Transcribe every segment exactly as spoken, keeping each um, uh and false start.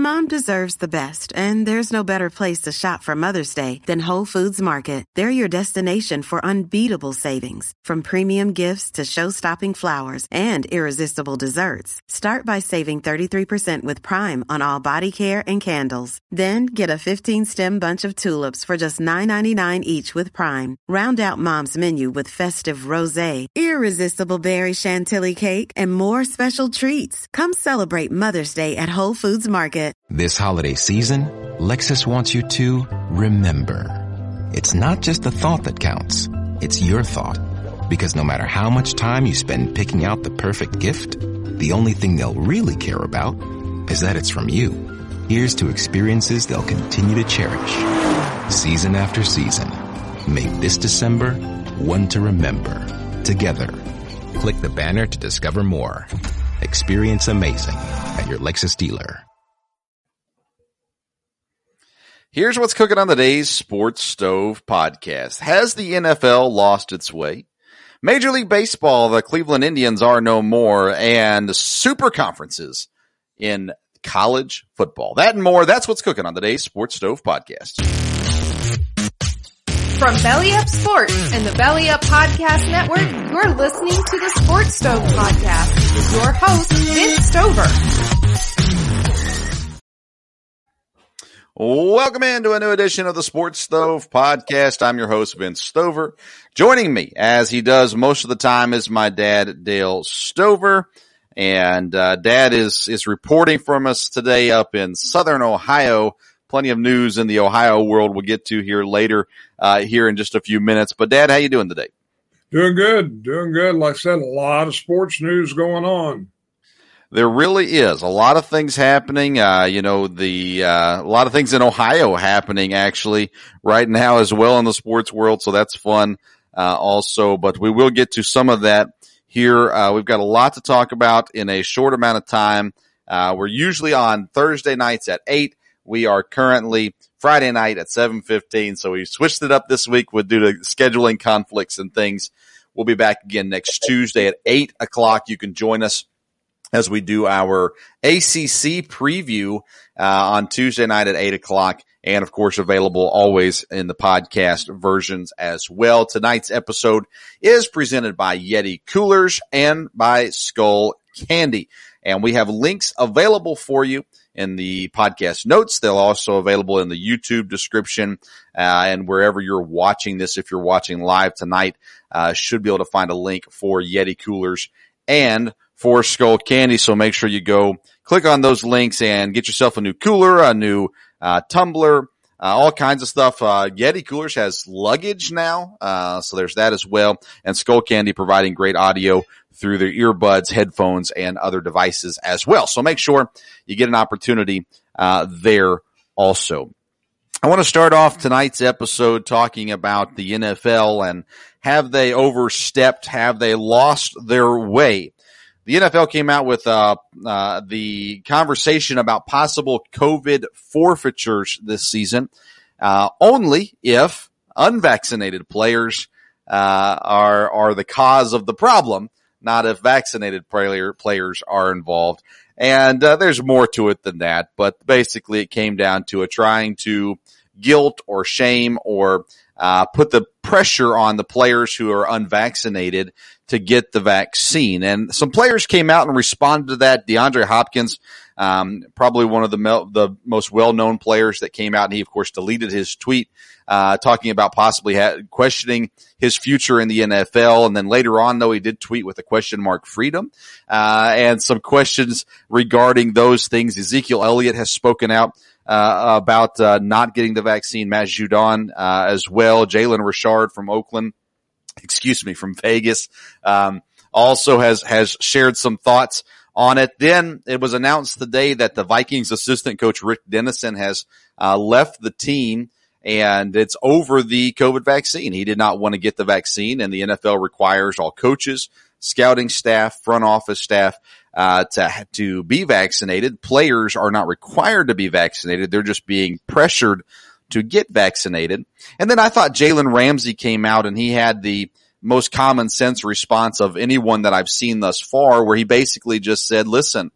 Mom deserves the best, and there's no better place to shop for Mother's Day than Whole Foods Market. They're your destination for unbeatable savings, from premium gifts to show-stopping flowers and irresistible desserts. Start by saving thirty-three percent with Prime on all body care and candles. Then get a fifteen-stem bunch of tulips for just nine ninety-nine each with Prime. Round out Mom's menu with festive rosé, irresistible berry chantilly cake, and more special treats. Come celebrate Mother's Day at Whole Foods Market. This holiday season, Lexus wants you to remember. It's not just the thought that counts. It's your thought. Because no matter how much time you spend picking out the perfect gift, the only thing they'll really care about is that it's from you. Here's to experiences they'll continue to cherish. Season after season. Make this December one to remember. Together. Click the banner to discover more. Experience amazing at your Lexus dealer. Here's what's cooking on today's Sports Stove podcast. Has the N F L lost its way? Major League Baseball, the Cleveland Indians are no more, and super conferences in college football. That and more, that's what's cooking on today's Sports Stove podcast. From Belly Up Sports and the Belly Up Podcast Network, you're listening to the Sports Stove Podcast with your host, Vince Stover. Welcome into a new edition of the Sports Stove Podcast. I'm your host, Vince Stover. Joining me, as he does most of the time, is my dad, Dale Stover. And uh, Dad is is reporting from us today up in Southern Ohio. Plenty of news in the Ohio world we'll get to here later, uh, here in just a few minutes. But Dad, how you doing today? Doing good, doing good. Like I said, a lot of sports news going on. There really is a lot of things happening. Uh, you know, the, uh, a lot of things in Ohio happening actually right now as well in the sports world. So that's fun, uh, also, but we will get to some of that here. Uh, we've got a lot to talk about in a short amount of time. Uh, we're usually on Thursday nights at eight. We are currently Friday night at seven fifteen. So we switched it up this week with due to scheduling conflicts and things. We'll be back again next Tuesday at eight o'clock. You can join us as we do our A C C preview uh, on Tuesday night at eight o'clock, and of course available always in the podcast versions as well. Tonight's episode is presented by Yeti Coolers and by Skull Candy, and we have links available for you in the podcast notes. They're also available in the YouTube description uh, and wherever you're watching this. If you're watching live tonight, uh, should be able to find a link for Yeti Coolers and for Skull Candy. So make sure you go click on those links and get yourself a new cooler, a new uh, tumbler, uh, all kinds of stuff. Uh, Yeti Coolers has luggage now. Uh, so there's that as well. And Skull Candy providing great audio through their earbuds, headphones, and other devices as well. So make sure you get an opportunity uh, there also. I want to start off tonight's episode talking about the N F L and have they overstepped? Have they lost their way? The N F L came out with uh, uh, the conversation about possible COVID forfeitures this season, uh, only if unvaccinated players uh, are are the cause of the problem, not if vaccinated player, players are involved. And uh, there's more to it than that, but basically it came down to a trying to guilt or shame or uh, put the pressure on the players who are unvaccinated to get the vaccine. And some players came out and responded to that. DeAndre Hopkins, um, probably one of the me- the most well-known players that came out, and he, of course, deleted his tweet uh talking about possibly ha- questioning his future in the N F L. And then later on, though, he did tweet with a question mark freedom uh and some questions regarding those things. Ezekiel Elliott has spoken out uh about uh not getting the vaccine. Matt Judon uh as well. Jalen Richard from Oakland, excuse me, from Vegas, um, also has, has shared some thoughts on it. Then it was announced today that the Vikings assistant coach Rick Dennison has, uh, left the team, and it's over the COVID vaccine. He did not want to get the vaccine, and the N F L requires all coaches, scouting staff, front office staff, uh, to, to be vaccinated. Players are not required to be vaccinated. They're just being pressured to get vaccinated. And then I thought Jalen Ramsey came out and he had the most common sense response of anyone that I've seen thus far, where he basically just said, listen,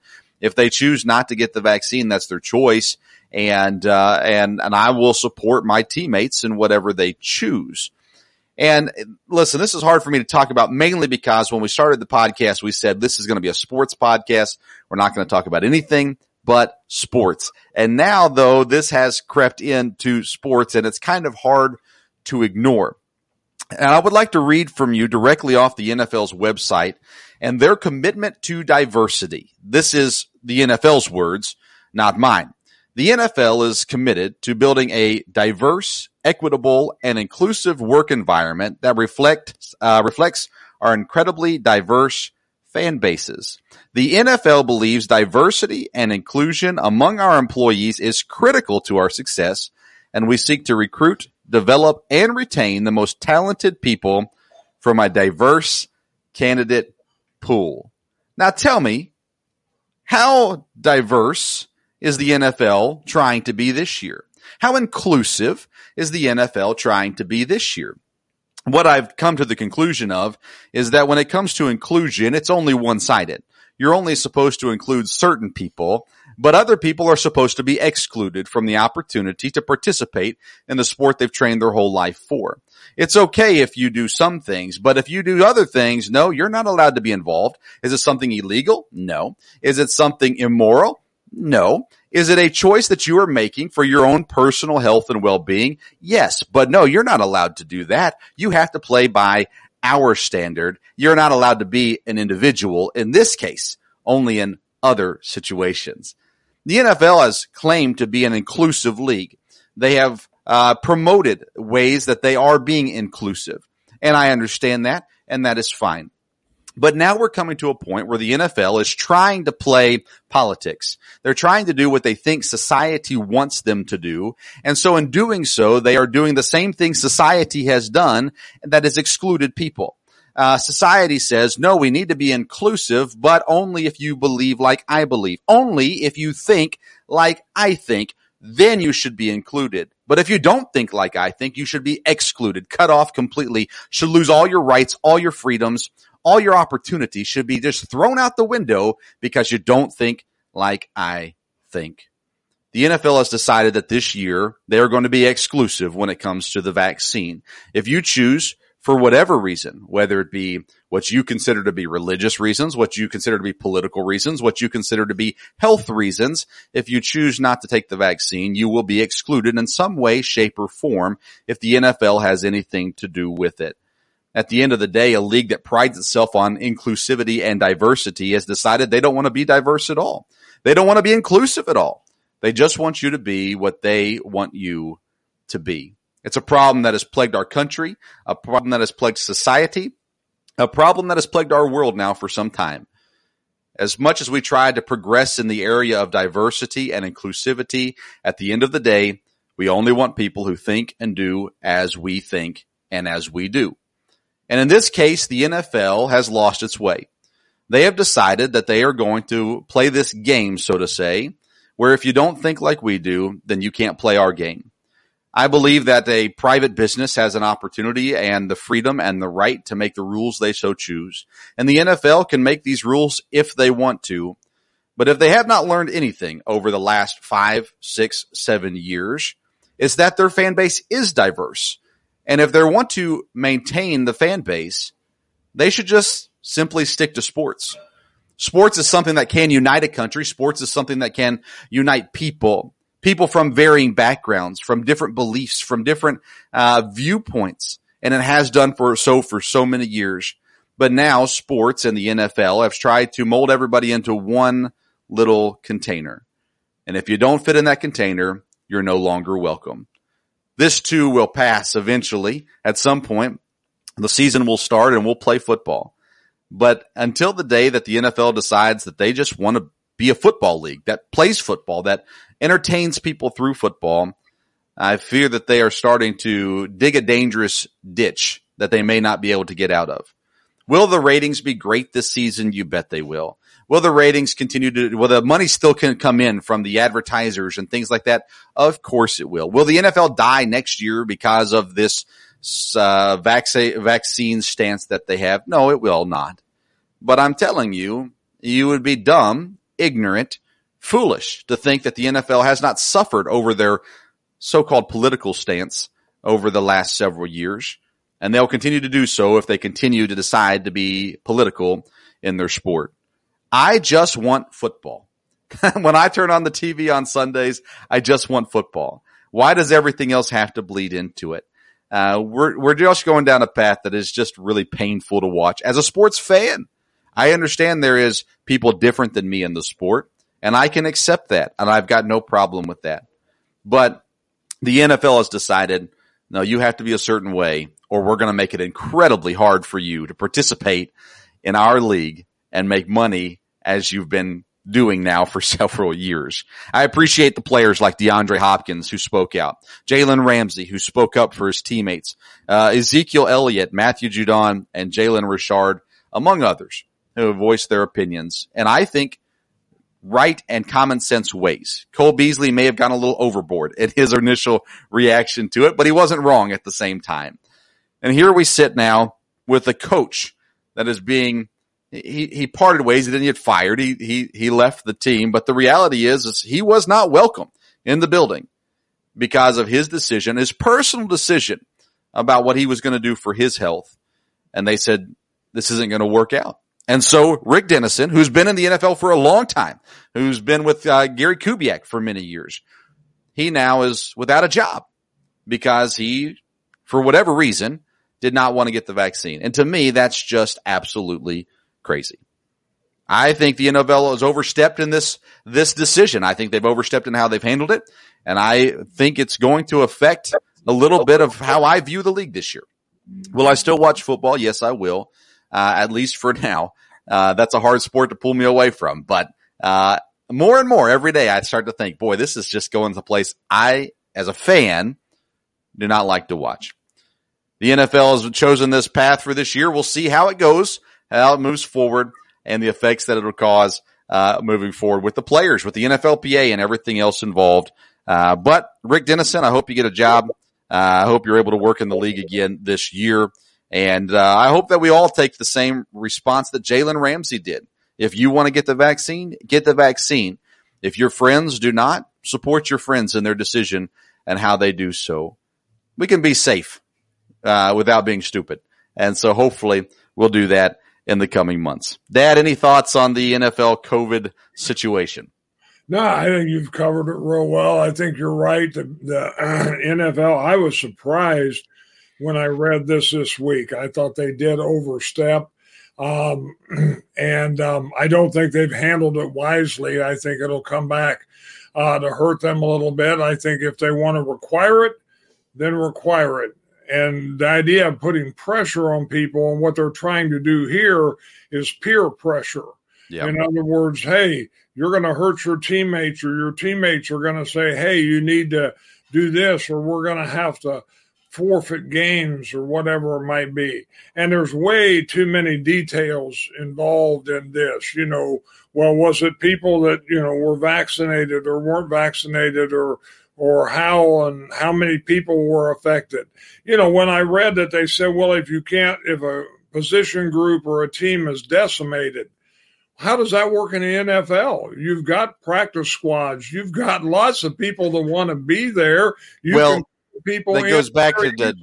If they choose not to get the vaccine, that's their choice. And, uh, and, and I will support my teammates in whatever they choose. And listen, this is hard for me to talk about mainly because when we started the podcast, we said this is going to be a sports podcast. We're not going to talk about anything but sports. And now, though, this has crept into sports and it's kind of hard to ignore. And I would like to read from you directly off the N F L's website and their commitment to diversity. This is the N F L's words, not mine. The N F L is committed to building a diverse, equitable, and inclusive work environment that reflect, uh, reflects our incredibly diverse fan bases. The N F L believes diversity and inclusion among our employees is critical to our success, and we seek to recruit, develop, and retain the most talented people from a diverse candidate pool. Now tell me, how diverse is the N F L trying to be this year? How inclusive is the N F L trying to be this year? What I've come to the conclusion of is that when it comes to inclusion, it's only one-sided. You're only supposed to include certain people, but other people are supposed to be excluded from the opportunity to participate in the sport they've trained their whole life for. It's okay if you do some things, but if you do other things, no, you're not allowed to be involved. Is it something illegal? No. Is it something immoral? No. Is it a choice that you are making for your own personal health and well-being? Yes, but no, you're not allowed to do that. You have to play by our standard. You're not allowed to be an individual in this case, only in other situations. The N F L has claimed to be an inclusive league. They have uh, promoted ways that they are being inclusive, and I understand that, and that is fine. But now we're coming to a point where the N F L is trying to play politics. They're trying to do what they think society wants them to do. And so in doing so, they are doing the same thing society has done, and that is excluded people. Uh, society says, no, we need to be inclusive, but only if you believe like I believe. Only if you think like I think, then you should be included. But if you don't think like I think, you should be excluded, cut off completely, should lose all your rights, all your freedoms. All your opportunities should be just thrown out the window because you don't think like I think. The N F L has decided that this year they are going to be exclusive when it comes to the vaccine. If you choose for whatever reason, whether it be what you consider to be religious reasons, what you consider to be political reasons, what you consider to be health reasons, if you choose not to take the vaccine, you will be excluded in some way, shape, or form if the N F L has anything to do with it. At the end of the day, a league that prides itself on inclusivity and diversity has decided they don't want to be diverse at all. They don't want to be inclusive at all. They just want you to be what they want you to be. It's a problem that has plagued our country, a problem that has plagued society, a problem that has plagued our world now for some time. As much as we try to progress in the area of diversity and inclusivity, at the end of the day, we only want people who think and do as we think and as we do. And in this case, the N F L has lost its way. They have decided that they are going to play this game, so to say, where if you don't think like we do, then you can't play our game. I believe that a private business has an opportunity and the freedom and the right to make the rules they so choose. And the N F L can make these rules if they want to. But if they have not learned anything over the last five, six, seven years, it's that their fan base is diverse. And if they want to maintain the fan base, they should just simply stick to sports. Sports is something that can unite a country. Sports is something that can unite people, people from varying backgrounds, from different beliefs, from different uh, viewpoints. And it has done for so for so many years. But now sports and the N F L have tried to mold everybody into one little container. And if you don't fit in that container, you're no longer welcome. This too will pass eventually. At some point, the season will start and we'll play football. But until the day that the N F L decides that they just want to be a football league that plays football, that entertains people through football, I fear that they are starting to dig a dangerous ditch that they may not be able to get out of. Will the ratings be great this season? You bet they will. Will the ratings continue to, will the money still can come in from the advertisers and things like that? Of course it will. Will the N F L die next year because of this uh, vac- vaccine stance that they have? No, it will not. But I'm telling you, you would be dumb ignorant, foolish to think that the N F L has not suffered over their so-called political stance over the last several years. And they'll continue to do so if they continue to decide to be political in their sport. I just want football. When I turn on the T V on Sundays, I just want football. Why does everything else have to bleed into it? Uh, we're, we're just going down a path that is just really painful to watch. As a sports fan, I understand there is people different than me in the sport, and I can accept that, and I've got no problem with that. But the N F L has decided, no, you have to be a certain way, or we're going to make it incredibly hard for you to participate in our league and make money as you've been doing now for several years. I appreciate the players like DeAndre Hopkins who spoke out, Jalen Ramsey who spoke up for his teammates, uh, Ezekiel Elliott, Matthew Judon, and Jalen Richard, among others, who have voiced their opinions. And I think right and common sense ways. Cole Beasley may have gone a little overboard in his initial reaction to it, but he wasn't wrong at the same time. And here we sit now with a coach that is being He, he parted ways. He didn't get fired. He, he, he left the team. But the reality is, is he was not welcome in the building because of his decision, his personal decision about what he was going to do for his health. And they said, this isn't going to work out. And so Rick Dennison, who's been in the N F L for a long time, who's been with uh, Gary Kubiak for many years, he now is without a job because he, for whatever reason, did not want to get the vaccine. And to me, that's just absolutely crazy. I think the N F L has overstepped in this, this decision. I think they've overstepped in how they've handled it. And I think it's going to affect a little bit of how I view the league this year. Will I still watch football? Yes, I will. Uh, at least for now. Uh, that's a hard sport to pull me away from. But, uh, more and more every day I start to think, boy, this is just going to a place I, as a fan, do not like to watch. The N F L has chosen this path for this year. We'll see how it goes, how it moves forward, and the effects that it'll cause uh moving forward with the players, with the N F L P A and everything else involved. Uh But Rick Dennison, I hope you get a job. Uh I hope you're able to work in the league again this year. And uh I hope that we all take the same response that Jalen Ramsey did. If you want to get the vaccine, get the vaccine. If your friends do not, support your friends in their decision and how they do so. We can be safe uh without being stupid. And so hopefully we'll do that in the coming months. Dad, any thoughts on the N F L COVID situation? No, I think you've covered it real well. I think you're right. The, the uh, N F L, I was surprised when I read this this week. I thought they did overstep. Um, and um, I don't think they've handled it wisely. I think it'll come back uh, to hurt them a little bit. I think if they want to require it, then require it. And the idea of putting pressure on people and what they're trying to do here is peer pressure. Yep. In other words, hey, you're going to hurt your teammates, or your teammates are going to say, hey, you need to do this, or we're going to have to forfeit games, or whatever it might be. And there's way too many details involved in this. You know, well, was it people that, you know, were vaccinated or weren't vaccinated, or or how and how many people were affected? You know, when I read that, they said, well, if you can't, if a position group or a team is decimated, how does that work in the N F L? You've got practice squads. You've got lots of people that want to be there. You well, can people that goes back to the,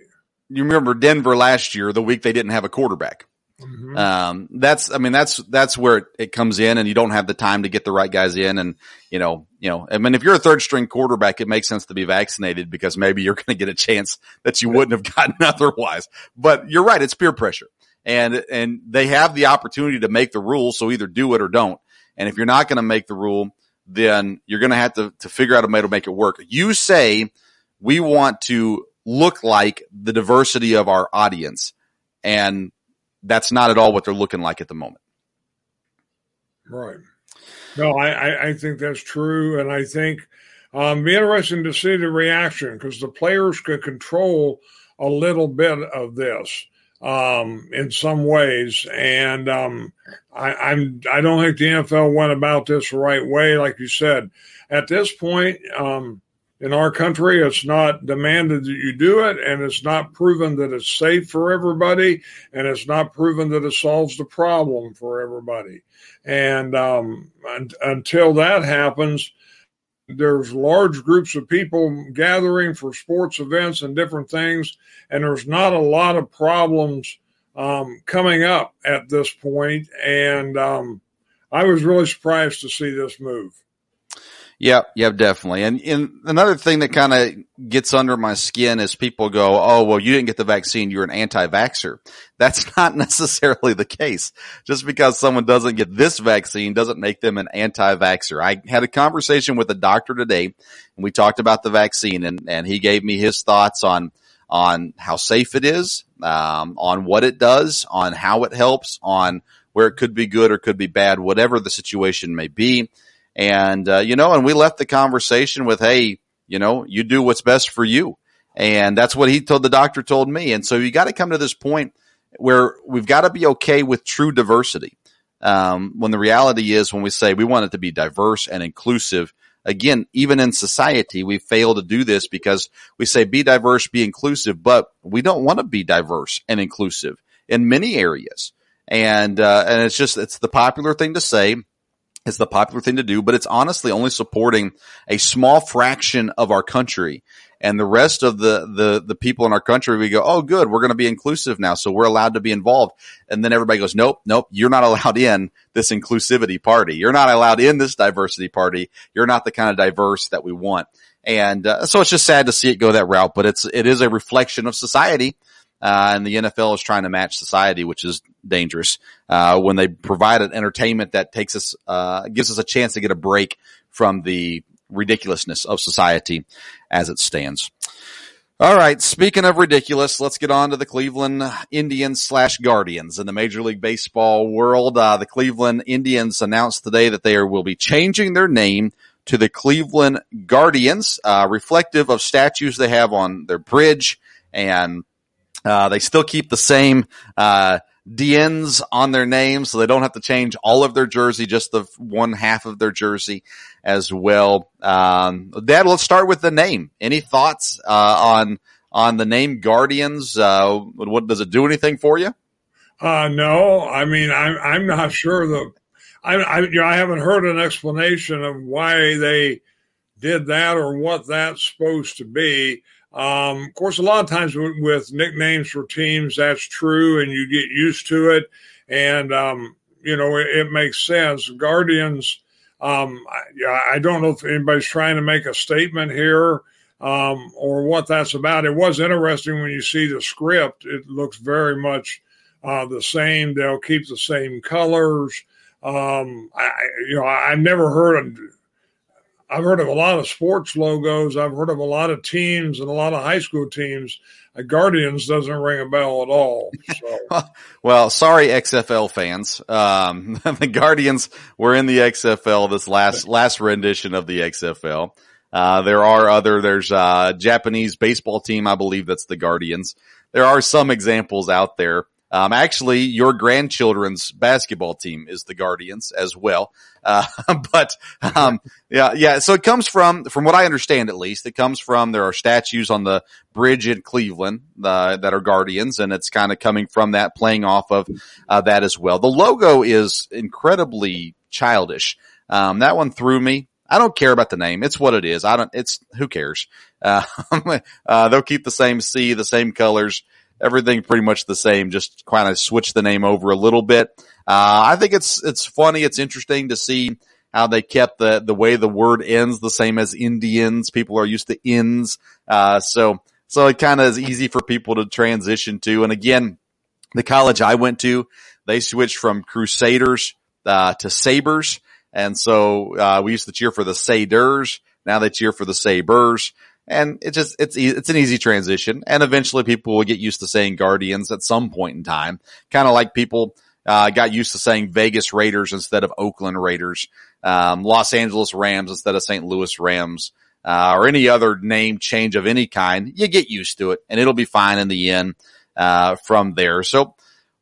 you remember Denver last year, the week they didn't have a quarterback. Mm-hmm. Um, that's, I mean, that's, that's where it, it comes in, and you don't have the time to get the right guys in. And, you know, you know, I mean, if you're a third string quarterback, it makes sense to be vaccinated because maybe you're going to get a chance that you wouldn't have gotten otherwise. But you're right. It's peer pressure, and, and they have the opportunity to make the rules. So either do it or don't. And if you're not going to make the rule, then you're going to have to, to figure out a way to make it work. You say we want to look like the diversity of our audience, and that's not at all what they're looking like at the moment. Right. No, I, I think that's true. And I think um, be interesting to see the reaction, because the players could control a little bit of this um, in some ways. And um, I, I'm, I don't think the N F L went about this the right way. Like you said, at this point, um, in our country, it's not demanded that you do it, and it's not proven that it's safe for everybody, and it's not proven that it solves the problem for everybody. And um, un- until that happens, there's large groups of people gathering for sports events and different things, and there's not a lot of problems um, coming up at this point. And um, I was really surprised to see this move. Yep, yep, definitely. And, and another thing that kind of gets under my skin is people go, oh, well, you didn't get the vaccine, you're an anti-vaxxer. That's not necessarily the case. Just because someone doesn't get this vaccine doesn't make them an anti-vaxxer. I had a conversation with a doctor today, and we talked about the vaccine, and, and he gave me his thoughts on on how safe it is, um, on what it does, on how it helps, on where it could be good or could be bad, whatever the situation may be. And, uh, you know, and we left the conversation with, hey, you know, you do what's best for you. And that's what he told, the doctor told me. And so you got to come to this point where we've got to be okay with true diversity. Um, when the reality is when we say we want it to be diverse and inclusive, again, even in society, we fail to do this because we say be diverse, be inclusive, but we don't want to be diverse and inclusive in many areas. And, uh, and it's just, it's the popular thing to say. It's the popular thing to do, but it's honestly only supporting a small fraction of our country. And the rest of the, the, the people in our country, we go, oh, good, we're going to be inclusive now, so we're allowed to be involved. And then everybody goes, nope, nope, you're not allowed in this inclusivity party. You're not allowed in this diversity party. You're not the kind of diverse that we want. And uh, so it's just sad to see it go that route, but it's it is a reflection of society. Uh, and the N F L is trying to match society, which is dangerous, uh, when they provide an entertainment that takes us, uh, gives us a chance to get a break from the ridiculousness of society as it stands. All right. Speaking of ridiculous, let's get on to the Cleveland Indians slash Guardians in the Major League Baseball world. Uh, the Cleveland Indians announced today that they are, will be changing their name to the Cleveland Guardians, uh, reflective of statues they have on their bridge, and Uh, they still keep the same, uh, D Ns on their name, so they don't have to change all of their jersey, just the one half of their jersey as well. Um, Dad, let's start with the name. Any thoughts, uh, on, on the name Guardians? Uh, what, does it do anything for you? Uh, no, I mean, I'm, I'm not sure the, I, I, you know, I haven't heard an explanation of why they did that or what that's supposed to be. Um, of course, a lot of times with, with nicknames for teams, that's true, and you get used to it. And, um, you know, it, it makes sense. Guardians, um, I, I don't know if anybody's trying to make a statement here, um, or what that's about. It was interesting when you see the script. It looks very much, uh, the same. They'll keep the same colors. Um, I, you know, I've never heard of, I've heard of a lot of sports logos. I've heard of a lot of teams and a lot of high school teams. Uh, Guardians doesn't ring a bell at all. So. Well, sorry, X F L fans. Um, the Guardians were in the X F L, this last, last rendition of the X F L. Uh, there are other, there's a Japanese baseball team, I believe that's the Guardians. There are some examples out there. Um, actually, your grandchildren's basketball team is the Guardians as well. Uh, but, um, yeah, yeah. So it comes from, from what I understand at least, it comes from, there are statues on the bridge in Cleveland, uh, that are Guardians, and it's kind of coming from that, playing off of, uh, that as well. The logo is incredibly childish. Um, that one threw me. I don't care about the name. It's what it is. I don't, it's, who cares? Uh, uh, they'll keep the same C, the same colors. Everything pretty much the same, just kind of switch the name over a little bit. Uh, I think it's, it's funny. It's interesting to see how they kept the, the way the word ends the same as Indians. People are used to ins. Uh, so, so it kind of is easy for people to transition to. And again, the college I went to, they switched from Crusaders, uh, to Sabres. And so, uh, we used to cheer for the Saders. Now they cheer for the Sabres. And it just, it's, it's an easy transition. And eventually people will get used to saying Guardians at some point in time. Kind of like people, uh, got used to saying Vegas Raiders instead of Oakland Raiders, um, Los Angeles Rams instead of Saint Louis Rams, uh, or any other name change of any kind. You get used to it and it'll be fine in the end, uh, from there. So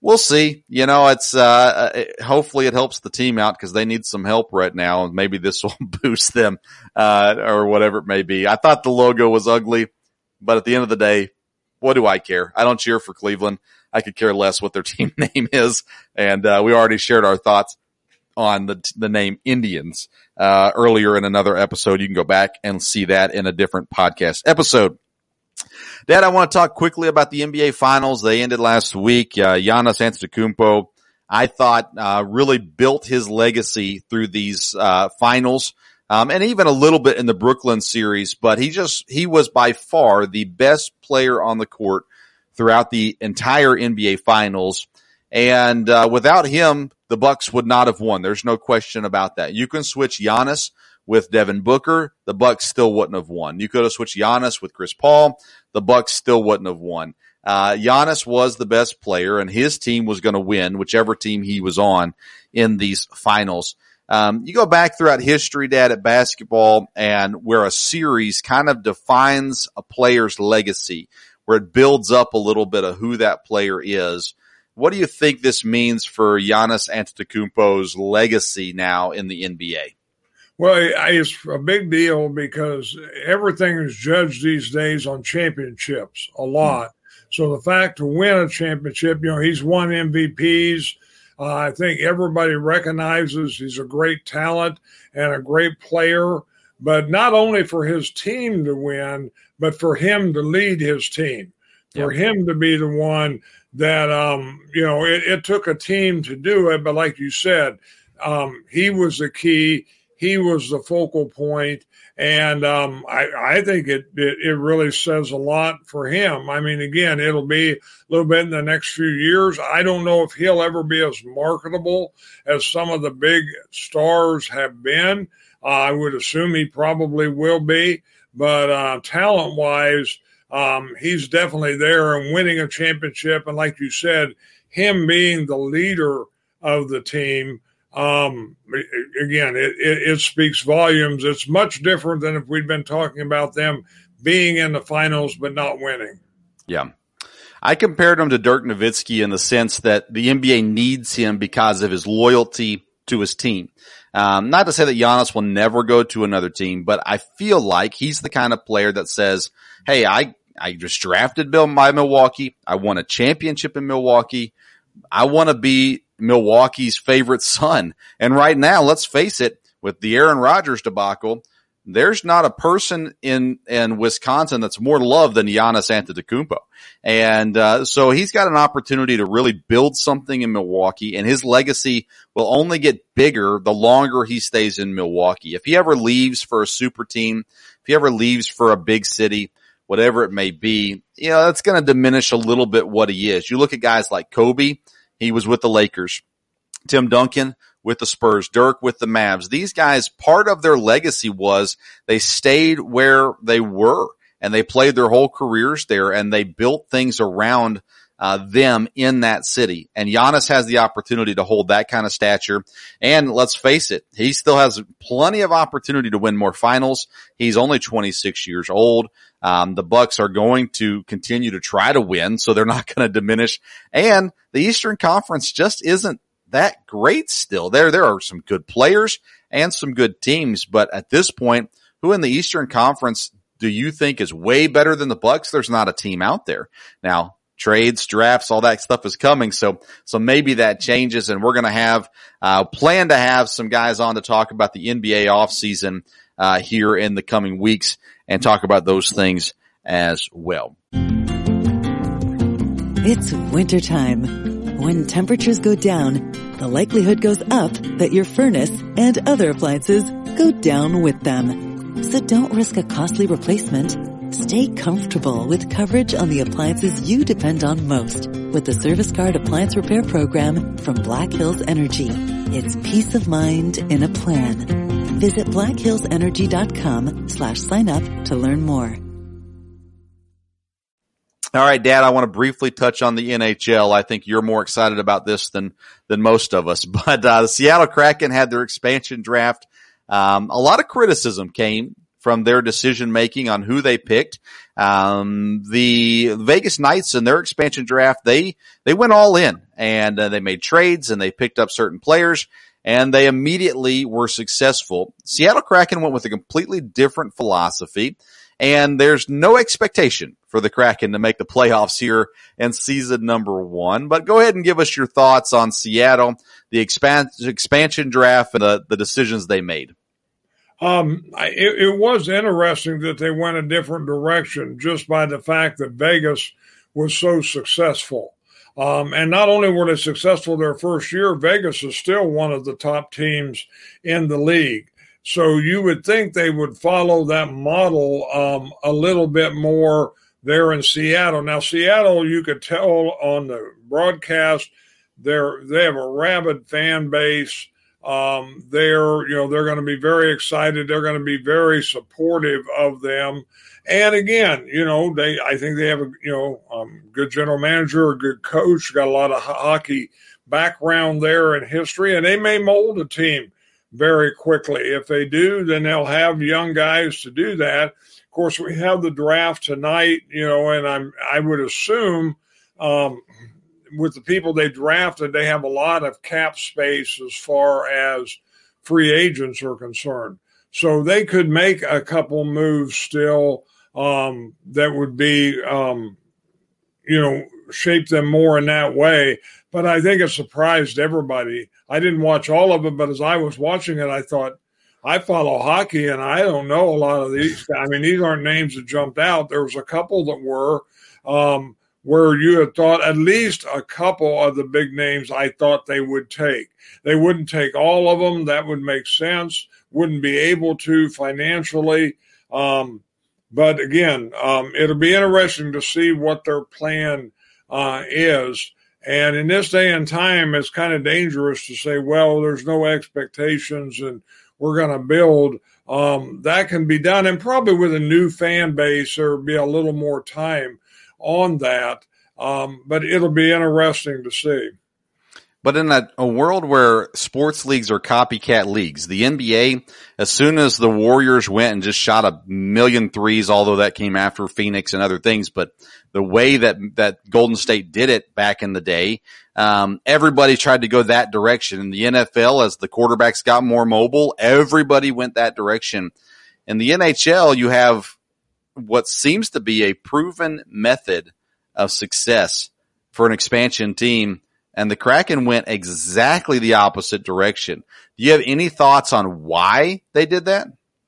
We'll see. You know, it's uh, it, hopefully it helps the team out because they need some help right now, and maybe this will boost them uh, or whatever it may be. I thought the logo was ugly, but at the end of the day, what do I care? I don't cheer for Cleveland. I could care less what their team name is, and uh, we already shared our thoughts on the the name Indians uh, earlier in another episode. You can go back and see that in a different podcast episode. Dad, I want to talk quickly about the N B A Finals. They ended last week. Uh, Giannis Antetokounmpo, I thought, uh, really built his legacy through these uh, finals, um, and even a little bit in the Brooklyn series. But he just he was by far the best player on the court throughout the entire N B A Finals. And uh, without him, the Bucks would not have won. There's no question about that. You can switch Giannis with Devin Booker, the Bucks still wouldn't have won. You could have switched Giannis with Chris Paul, the Bucks still wouldn't have won. Uh, Giannis was the best player, and his team was going to win, whichever team he was on in these finals. Um, you go back throughout history, Dad, at basketball, and where a series kind of defines a player's legacy, where it builds up a little bit of who that player is. What do you think this means for Giannis Antetokounmpo's legacy now in the N B A? Well, it's a big deal because everything is judged these days on championships a lot. Mm-hmm. So the fact to win a championship, you know, he's won M V Ps. Uh, I think everybody recognizes he's a great talent and a great player, but not only for his team to win, but for him to lead his team, for yep. him to be the one that, um, you know, it, it took a team to do it. But like you said, um, he was the key. He was the focal point, and um, I, I think it, it it really says a lot for him. I mean, again, it'll be a little bit in the next few years. I don't know if he'll ever be as marketable as some of the big stars have been. Uh, I would assume he probably will be, but uh, talent-wise, um, he's definitely there and winning a championship. And like you said, him being the leader of the team, Um, again, it, it, it speaks volumes. It's much different than if we'd been talking about them being in the finals but not winning. Yeah. I compared him to Dirk Nowitzki in the sense that the N B A needs him because of his loyalty to his team. Um, not to say that Giannis will never go to another team, but I feel like he's the kind of player that says, hey, I, I just drafted Bill by Milwaukee. I won a championship in Milwaukee. I want to be Milwaukee's favorite son. And right now, let's face it, with the Aaron Rodgers debacle, there's not a person in, in Wisconsin that's more loved than Giannis Antetokounmpo. And, uh, so he's got an opportunity to really build something in Milwaukee, and his legacy will only get bigger the longer he stays in Milwaukee. If he ever leaves for a super team, if he ever leaves for a big city, whatever it may be, you know, that's going to diminish a little bit what he is. You look at guys like Kobe, he was with the Lakers. Tim Duncan with the Spurs, Dirk with the Mavs. These guys, part of their legacy was they stayed where they were and they played their whole careers there, and they built things around uh, them in that city. And Giannis has the opportunity to hold that kind of stature. And let's face it, he still has plenty of opportunity to win more finals. He's only twenty-six years old. Um, the Bucks are going to continue to try to win, so they're not going to diminish. And the Eastern Conference just isn't that great still. There, there are some good players and some good teams, but at this point, who in the Eastern Conference do you think is way better than the Bucks? There's not a team out there. Now, trades, drafts, all that stuff is coming, so so maybe that changes, and we're going to have uh plan to have some guys on to talk about the N B A offseason uh here in the coming weeks and talk about those things as well. It's wintertime. When temperatures go down, the likelihood goes up that your furnace and other appliances go down with them. So don't risk a costly replacement. Stay comfortable with coverage on the appliances you depend on most with the Service Guard Appliance Repair Program from Black Hills Energy. It's peace of mind in a plan. Visit blackhillsenergy.com slash sign up to learn more. All right, Dad, I want to briefly touch on the N H L. I think you're more excited about this than than most of us. But uh, the Seattle Kraken had their expansion draft. Um, a lot of criticism came from their decision making on who they picked. Um, the Vegas Knights in their expansion draft, they, they went all in, and uh, they made trades and they picked up certain players, and they immediately were successful. Seattle Kraken went with a completely different philosophy, and there's no expectation for the Kraken to make the playoffs here in season number one. But go ahead and give us your thoughts on Seattle, the expand, expansion draft, and the, the decisions they made. Um, it, it was interesting that they went a different direction just by the fact that Vegas was so successful. Um, and not only were they successful their first year, Vegas is still one of the top teams in the league. So you would think they would follow that model um, a little bit more there in Seattle. Now, Seattle, you could tell on the broadcast, they're they have a rabid fan base. Um, they're you know they're going to be very excited. They're going to be very supportive of them. And again, you know, they I think they have a you know um, good general manager, a good coach, got a lot of hockey background there and history, and they may mold a team very quickly. If they do, then they'll have young guys to do that. Of course, we have the draft tonight, you know, and I'm I would assume um, with the people they drafted, they have a lot of cap space as far as free agents are concerned. So they could make a couple moves still um, that would be, um, you know, shape them more in that way. But I think it surprised everybody. I didn't watch all of it, but as I was watching it, I thought, I follow hockey, and I don't know a lot of these. I mean, these aren't names that jumped out. There was a couple that were um, where you had thought at least a couple of the big names I thought they would take. They wouldn't take all of them. That would make sense. Wouldn't be able to financially. Um, but again, um, it'll be interesting to see what their plan uh, is. And in this day and time, it's kind of dangerous to say, well, there's no expectations and we're going to build. Um, that can be done. And probably with a new fan base, there will be a little more time on that. Um, but it'll be interesting to see. But in a, a world where sports leagues are copycat leagues, the N B A, as soon as the Warriors went and just shot a million threes, although that came after Phoenix and other things, but the way that, that Golden State did it back in the day, um, everybody tried to go that direction. In the N F L, as the quarterbacks got more mobile, everybody went that direction. In the N H L, you have what seems to be a proven method of success for an expansion team. And the Kraken went exactly the opposite direction. Do you have any thoughts on why they did that?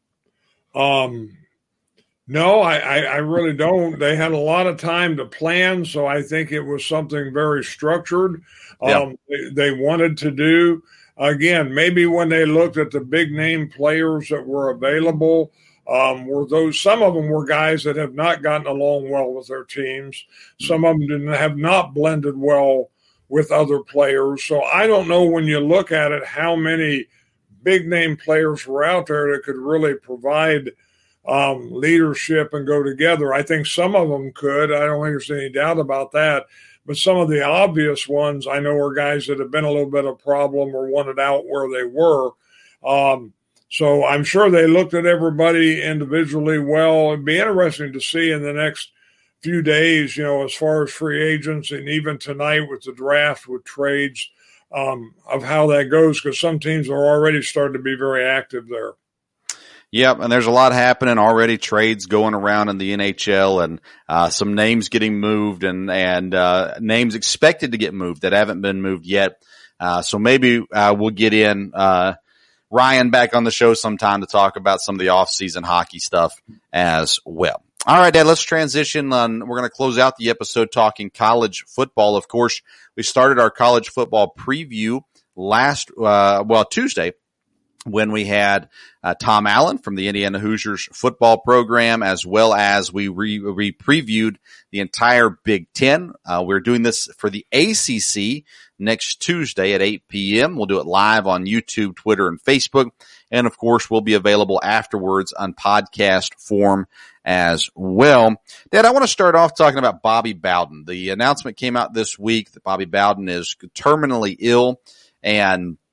Um, no, I, I, I really don't. They had a lot of time to plan, so I think it was something very structured. Yeah. Um, they, they wanted to do. Again, maybe when they looked at the big name players that were available, um, were those some of them were guys that have not gotten along well with their teams. Some of them didn't have not blended well with other players. So I don't know when you look at it how many big name players were out there that could really provide um, leadership and go together. I think some of them could. I don't think there's any doubt about that. But some of the obvious ones I know are guys that have been a little bit of a problem or wanted out where they were. Um, so I'm sure they looked at everybody individually well. It'd be interesting to see in the next few days, you know, as far as free agents and even tonight with the draft, with trades, um, of how that goes, because some teams are already starting to be very active there. Yep, and there's a lot happening already, trades going around in the N H L and uh, some names getting moved and, and uh, names expected to get moved that haven't been moved yet. Uh, so maybe uh, we'll get in uh, Ryan back on the show sometime to talk about some of the off-season hockey stuff as well. All right, Dad, let's transition. On, we're going to close out the episode talking college football. Of course, we started our college football preview last, uh, well, Tuesday when we had uh, Tom Allen from the Indiana Hoosiers football program, as well as we re, re previewed the entire Big Ten. Uh, we're doing this for the A C C next Tuesday at eight p.m. We'll do it live on YouTube, Twitter, and Facebook. And, of course, we'll be available afterwards on podcast form as well. Dad, I want to start off talking about Bobby Bowden. The announcement came out this week that Bobby Bowden is terminally ill, and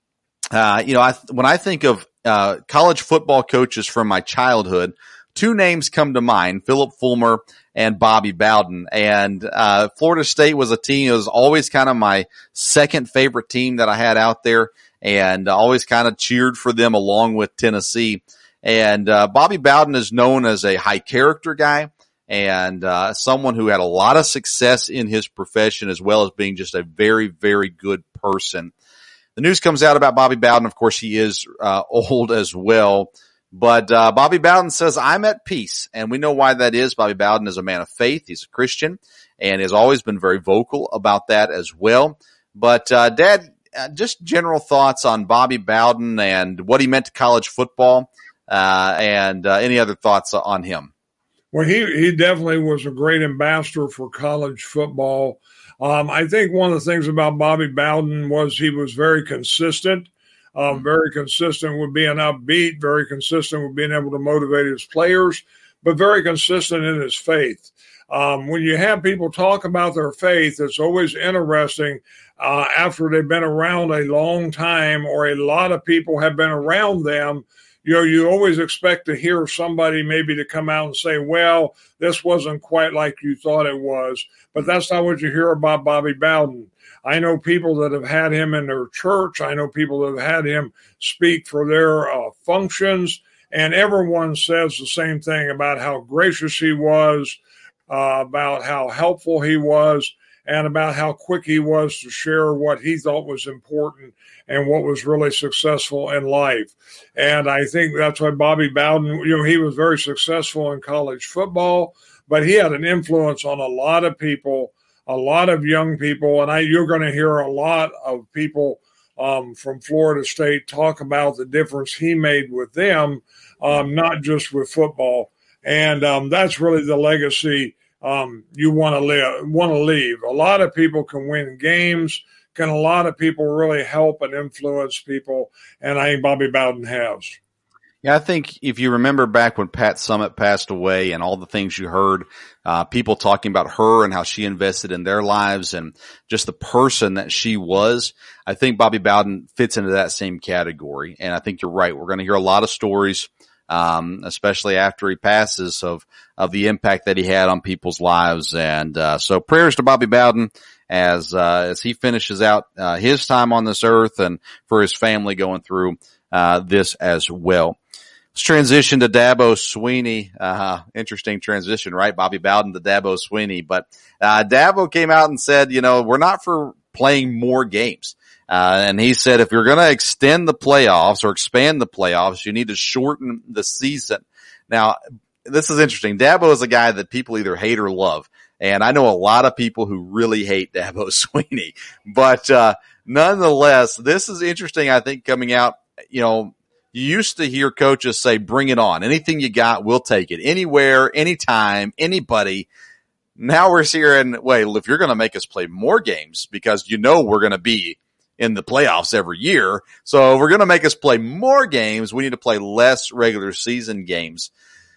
Uh, you know, I, when I think of uh, college football coaches from my childhood, two names come to mind, Philip Fulmer and Bobby Bowden. And uh, Florida State was a team that was always kind of my second favorite team that I had out there, and always kind of cheered for them along with Tennessee. And uh, Bobby Bowden is known as a high character guy and uh, someone who had a lot of success in his profession, as well as being just a very, very good person. The news comes out about Bobby Bowden. Of course, he is uh, old as well. But uh, Bobby Bowden says, I'm at peace. And we know why that is. Bobby Bowden is a man of faith. He's a Christian and has always been very vocal about that as well. But, uh, Dad, uh, just general thoughts on Bobby Bowden and what he meant to college football, uh, and uh, any other thoughts on him. Well, he, he definitely was a great ambassador for college football. Um, I think one of the things about Bobby Bowden was he was very consistent, um, very consistent with being upbeat, very consistent with being able to motivate his players, but very consistent in his faith. Um, when you have people talk about their faith, it's always interesting uh, after they've been around a long time or a lot of people have been around them. You know, you always expect to hear somebody maybe to come out and say, well, this wasn't quite like you thought it was. But that's not what you hear about Bobby Bowden. I know people that have had him in their church. I know people that have had him speak for their uh, functions. And everyone says the same thing about how gracious he was, uh, about how helpful he was, and about how quick he was to share what he thought was important and what was really successful in life. And I think that's why Bobby Bowden, you know, he was very successful in college football, but he had an influence on a lot of people, a lot of young people. And I, you're going to hear a lot of people um, from Florida State talk about the difference he made with them, um, not just with football. And um, that's really the legacy um, you want to live, want to leave. A lot of people can win games. Can a lot of people really help and influence people? And I think Bobby Bowden has. Yeah, I think if you remember back when Pat Summitt passed away and all the things you heard, uh, people talking about her and how she invested in their lives and just the person that she was, I think Bobby Bowden fits into that same category. And I think you're right. We're going to hear a lot of stories, um, especially after he passes, of, of the impact that he had on people's lives. And, uh, so prayers to Bobby Bowden as, uh, as he finishes out, uh, his time on this earth and for his family going through, uh, this as well. Let's transition to Dabo Swinney. Uh, interesting transition, right? Bobby Bowden to Dabo Swinney. But, uh, Dabo came out and said, you know, we're not for playing more games. Uh, and he said, if you're going to extend the playoffs or expand the playoffs, you need to shorten the season. Now, this is interesting. Dabo is a guy that people either hate or love. And I know a lot of people who really hate Dabo Swinney, but, uh, nonetheless, this is interesting. I think coming out, you know, you used to hear coaches say, bring it on. Anything you got, we'll take it. Anywhere, anytime, anybody. Now we're hearing, wait, if you're going to make us play more games because you know we're going to be in the playoffs every year. So if we're going to make us play more games, we need to play less regular season games.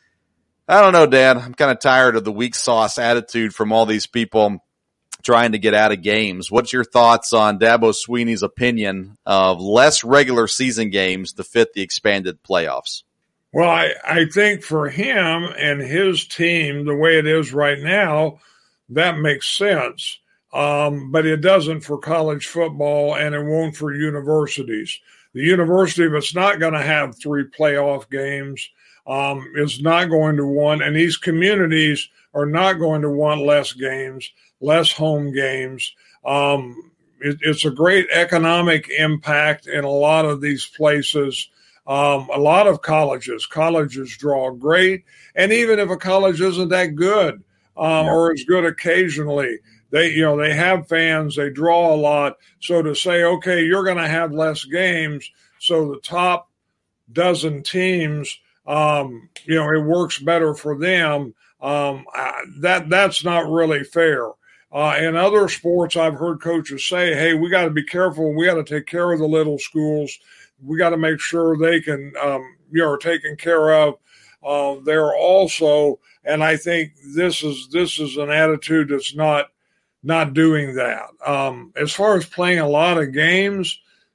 I don't know, Dad. I'm kind of tired of the weak sauce attitude from all these people trying to get out of games. What's your thoughts on Dabo Swinney's opinion of less regular season games to fit the expanded playoffs? Well, I, I think for him and his team, the way it is right now, that makes sense. Um, but it doesn't for college football, and it won't for universities. The university that's not going to have three playoff games um, is not going to want, and these communities are not going to want less games, less home games. Um, it, it's a great economic impact in a lot of these places. Um, a lot of colleges, colleges draw great. And even if a college isn't that good um, yeah. or is good occasionally, they, you know, they have fans, they draw a lot. So to say, okay, you're going to have less games, so the top dozen teams, um, you know, it works better for them. Um, I, that that's not really fair. Uh, in other sports, I've heard coaches say, hey, we got to be careful. We got to take care of the little schools. We got to make sure they can, um, you know, are taken care of uh, there also. And I think this is this is an attitude that's not not doing that. Um, as far as playing a lot of games,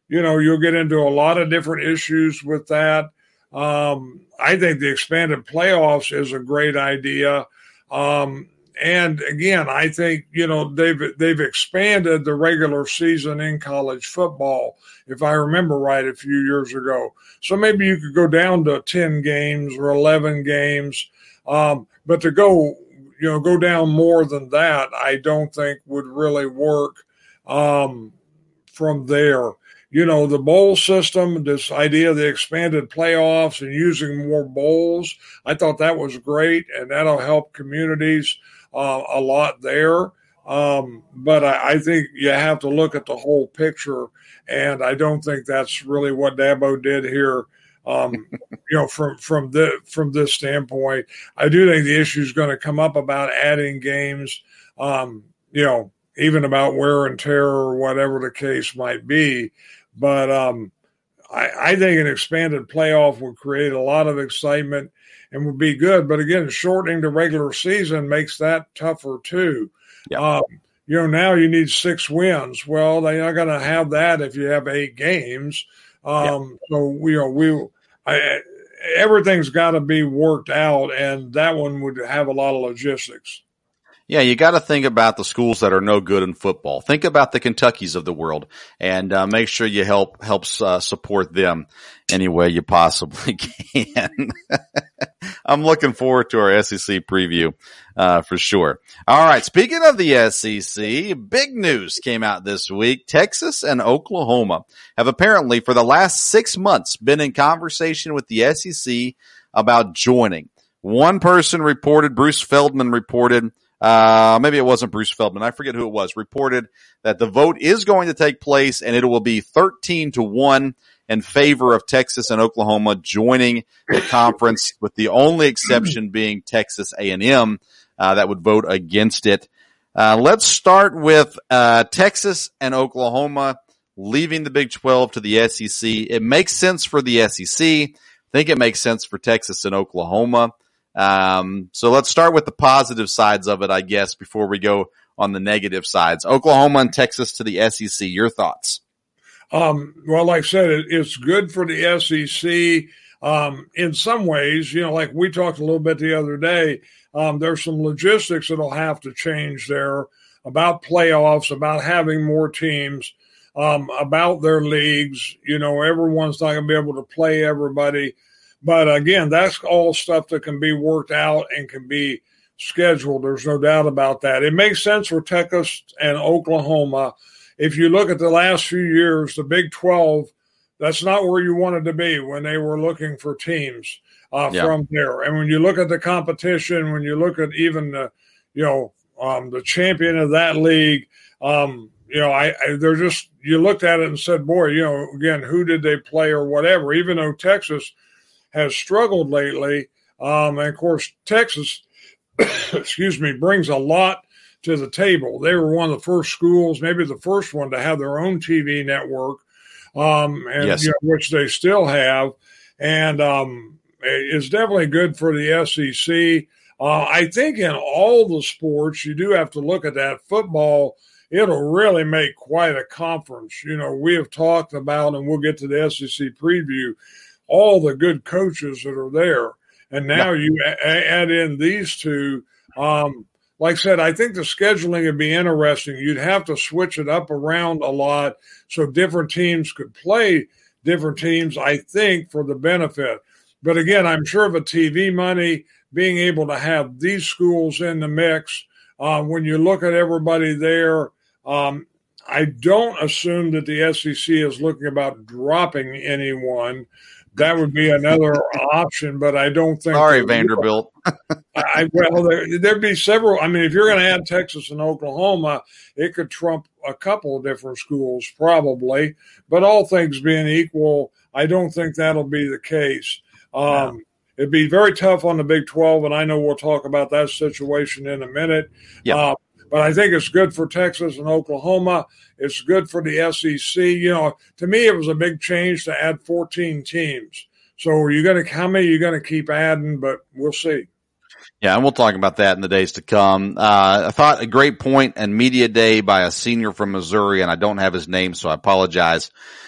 you know, you'll get into a lot of different issues with that. Um, I think the expanded playoffs is a great idea. Um, and again, I think, you know, they've, they've expanded the regular season in college football, if I remember right, a few years ago. So maybe you could go down to ten games or eleven games. Um, but to go, you know, go down more than that, I don't think would really work, um, from there. You know, the bowl system, this idea of the expanded playoffs and using more bowls, I thought that was great, and that'll help communities uh, a lot there. Um, but I, I think you have to look at the whole picture, and I don't think that's really what Dabo did here. Um, you know, from from the from this standpoint, I do think the issue is going to come up about adding games. Um, you know, even about wear and tear or whatever the case might be. But um, I, I think an expanded playoff would create a lot of excitement and would be good. But again, shortening the regular season makes that tougher too. Yeah. Um, you know, now you need six wins. Well, they're not going to have that if you have eight games. Um, yeah. So, you know, we I, everything's got to be worked out, and that one would have a lot of logistics. Yeah, you got to think about the schools that are no good in football. Think about the Kentuckys of the world, and uh, make sure you help helps uh, support them any way you possibly can. I'm looking forward to our S E C preview uh, for sure. All right, speaking of the S E C, big news came out this week. Texas and Oklahoma have apparently, for the last six months, been in conversation with the S E C about joining. One person reported, Bruce Feldman reported, Uh, maybe it wasn't Bruce Feldman. I forget who it was, reported that the vote is going to take place and it will be thirteen to one in favor of Texas and Oklahoma joining the conference, with the only exception being Texas A and M, uh, that would vote against it. Uh, let's start with, uh, Texas and Oklahoma leaving the Big twelve to the S E C. It makes sense for the S E C. I think it makes sense for Texas and Oklahoma. Um, so let's start with the positive sides of it, I guess, before we go on the negative sides. Oklahoma and Texas to the S E C. Your thoughts? Um, well, like I said, it, it's good for the S E C. Um, in some ways, you know, like we talked a little bit the other day, um, there's some logistics that'll have to change there about playoffs, about having more teams, um, about their leagues. You know, everyone's not going to be able to play everybody. But again, that's all stuff that can be worked out and can be scheduled. There's no doubt about that. It makes sense for Texas and Oklahoma. If you look at the last few years, the Big twelve, that's not where you wanted to be when they were looking for teams uh, yeah. from there. And when you look at the competition, when you look at even the, you know, um, the champion of that league, um, you know, I, I they're just, you looked at it and said, boy, you know, again, who did they play or whatever, even though Texas has struggled lately. Um, and of course, Texas, excuse me, brings a lot to the table. They were one of the first schools, maybe the first one to have their own T V network, um, and yes. you know, which they still have. And um, it's definitely good for the S E C. Uh, I think in all the sports, you do have to look at that. Football, it'll really make quite a conference. You know, we have talked about, and we'll get to the S E C preview, all the good coaches that are there. And now yeah. you a- add in these two. Um, like I said, I think the scheduling would be interesting. You'd have to switch it up around a lot so different teams could play different teams, I think, for the benefit. But again, I'm sure the T V money, being able to have these schools in the mix, uh, when you look at everybody there, um, I don't assume that the S E C is looking about dropping anyone. That would be another option, but I don't think. Sorry, Vanderbilt. I, well, there, there'd be several. I mean, if you're going to add Texas and Oklahoma, it could trump a couple of different schools, probably. But all things being equal, I don't think that'll be the case. Um, no. It'd be very tough on the Big twelve, and I know we'll talk about that situation in a minute. Yeah. Uh, But I think it's good for Texas and Oklahoma. It's good for the S E C. You know, to me, it was a big change to add fourteen teams. So are you going to, how many are you going to keep adding? But we'll see. Yeah, and we'll talk about that in the days to come. Uh, I thought a great point and media day by a senior from Missouri, and I don't have his name, so I apologize.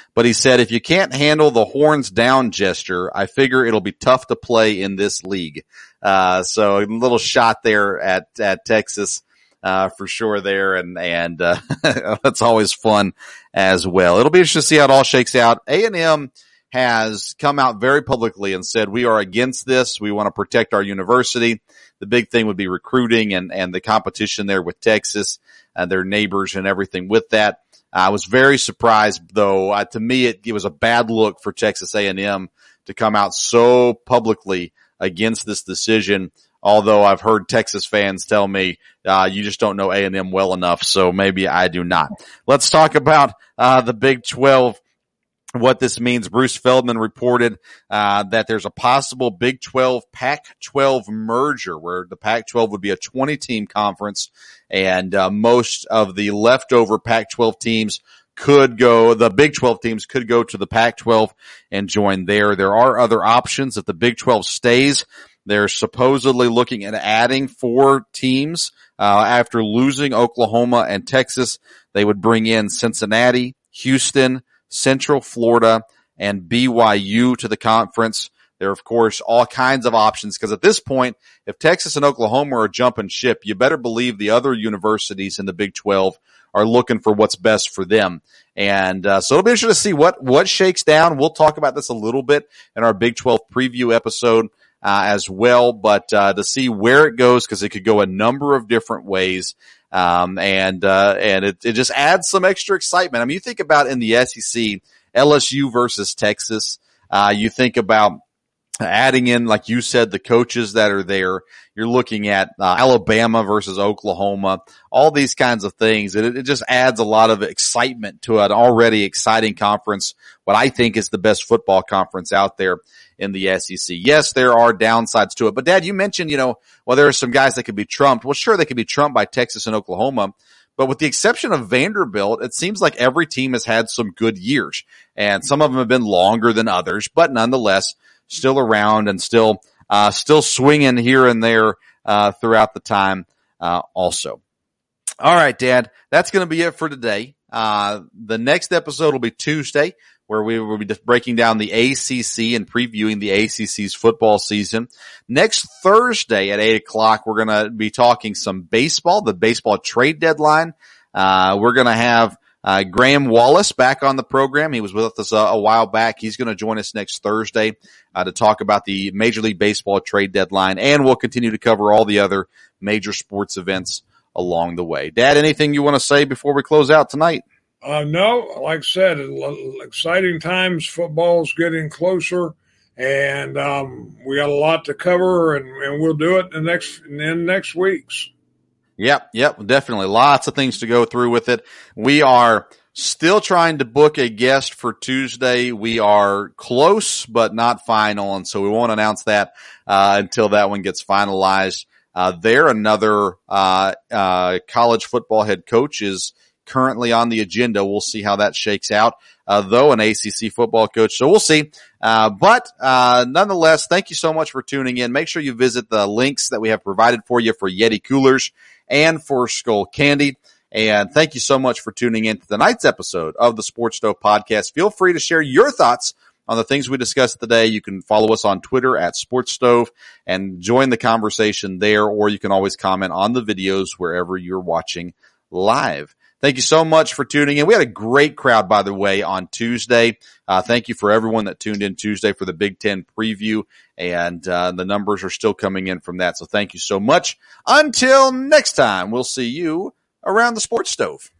but he said, if you can't handle the horns down gesture, I figure it'll be tough to play in this league. Uh, so a little shot there at, at Texas, uh, for sure there. And, and, uh, that's always fun as well. It'll be interesting to see how it all shakes out. A and M has come out very publicly and said, we are against this. We want to protect our university. The big thing would be recruiting and, and the competition there with Texas and their neighbors and everything with that. I was very surprised, though. Uh, to me, it, it was a bad look for Texas A and M to come out so publicly against this decision, although I've heard Texas fans tell me, uh, you just don't know A and M well enough, so maybe I do not. Let's talk about uh, the Big twelve. What this means. Bruce Feldman reported uh that there's a possible Big twelve Pac twelve merger where the Pac twelve would be a twenty team conference, and uh, most of the leftover Pac twelve teams could go, the Big twelve teams could go to the Pac twelve and join there. There are other options. If the Big twelve stays, they're supposedly looking at adding four teams uh after losing Oklahoma and Texas. They would bring in Cincinnati, Houston, Central Florida, and B Y U to the conference. There are, of course, all kinds of options because at this point, if Texas and Oklahoma are jumping ship, you better believe the other universities in the Big twelve are looking for what's best for them. And uh, so it'll be interesting to see what, what shakes down. We'll talk about this a little bit in our Big twelve preview episode uh, as well, but uh, to see where it goes because it could go a number of different ways. Um, and, uh, and it, it just adds some extra excitement. I mean, you think about in the S E C, L S U versus Texas. Uh, you think about adding in, like you said, the coaches that are there. You're looking at, uh, Alabama versus Oklahoma, all these kinds of things. It, it just adds a lot of excitement to an already exciting conference. What I think is the best football conference out there in the S E C. Yes, there are downsides to it. But Dad, you mentioned, you know, well, there are some guys that could be trumped. Well, sure, they could be trumped by Texas and Oklahoma. But with the exception of Vanderbilt, it seems like every team has had some good years. And some of them have been longer than others, but nonetheless, still around and still, uh, still swinging here and there, uh, throughout the time, uh, also. All right, Dad, that's going to be it for today. Uh, the next episode will be Tuesday, where we will be just breaking down the A C C and previewing the A C C's football season. Next Thursday at eight o'clock, we're going to be talking some baseball, the baseball trade deadline. Uh, we're going to have uh, Graham Wallace back on the program. He was with us a, a while back. He's going to join us next Thursday uh, to talk about the Major League Baseball trade deadline, and we'll continue to cover all the other major sports events along the way. Dad, anything you want to say before we close out tonight? Uh, no, like I said, exciting times. Football's getting closer, and um, we got a lot to cover, and, and we'll do it in next in next week's. Yep, yep, definitely. Lots of things to go through with it. We are still trying to book a guest for Tuesday. We are close, but not final, and so we won't announce that uh, until that one gets finalized. Uh, there, another uh, uh, college football head coach is currently on the agenda. We'll see how that shakes out, uh, though an A C C football coach. So we'll see. Uh, but, uh, nonetheless, thank you so much for tuning in. Make sure you visit the links that we have provided for you for Yeti coolers and for Skull Candy. And thank you so much for tuning in to tonight's episode of the Sports Stove Podcast. Feel free to share your thoughts on the things we discussed today. You can follow us on Twitter at Sports Stove and join the conversation there, or you can always comment on the videos wherever you're watching live. Thank you so much for tuning in. We had a great crowd, by the way, on Tuesday. Uh, thank you for everyone that tuned in Tuesday for the Big Ten preview, and uh, the numbers are still coming in from that. So thank you so much. Until next time, we'll see you around the Sports Stove.